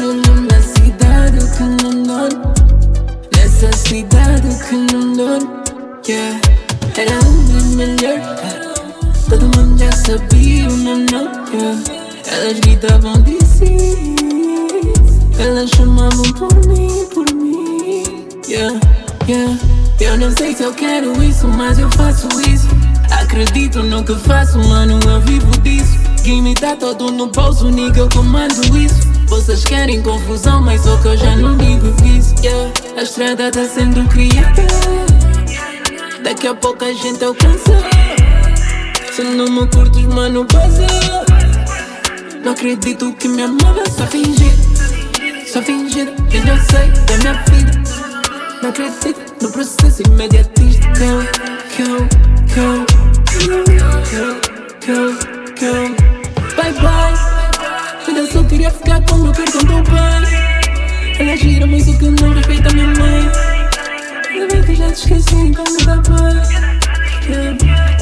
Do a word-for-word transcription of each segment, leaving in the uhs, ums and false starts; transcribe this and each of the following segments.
barulho na cidade que não dorme, nessa cidade que não dorme, yeah. Era um dos melhores, todo mundo já sabia o meu nome, yeah. Elas gritavam de si, elas chamavam por mim, por mim, yeah, yeah. Eu não sei se eu quero isso, mas eu faço isso. Acredito no que faço, mano, eu vivo disso. Game tá todo no bolso, nigga, eu comando isso. Vocês querem confusão, mas só que eu já não digo isso, yeah. A estrada tá sendo criada, daqui a pouco a gente alcança. Se não me curtes, mano, passa. Não acredito que me amava, só fingir, só fingir. Eu já sei da minha vida. Não acredito no processo imediatista. Go, go, go, go, go, go. Bye, bye. Ainda só queria ficar com o meu cartão tão bem. Ela gira, mas o que não respeita a minha mãe. Ainda bem que já te esqueci, então me dá paz, yeah.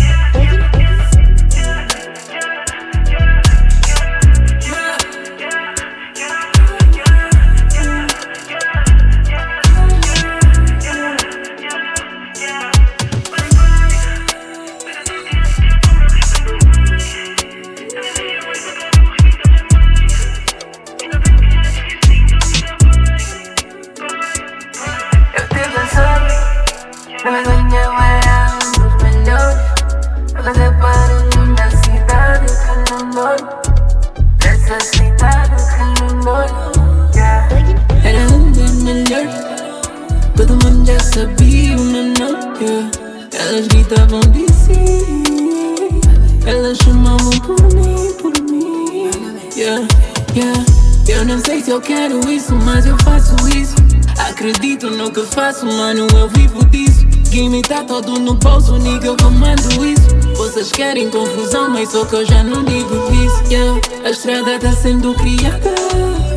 Mas ainda eu era um dos melhores a fazer barulho na cidade que não dorme, nessa cidade que não dorme, yeah. Era um dos melhores, todo mundo já sabia o meu nome, yeah. Elas gritavam de si, elas chamavam por mim, por mim, yeah, yeah. Eu não sei se eu quero isso, mas eu faço isso. Acredito no que faço, mano, eu vivo disso. Game tá todo no bolso, nigga, eu comando isso. Vocês querem confusão, mas só que eu já não digo isso, yeah. A estrada tá sendo criada,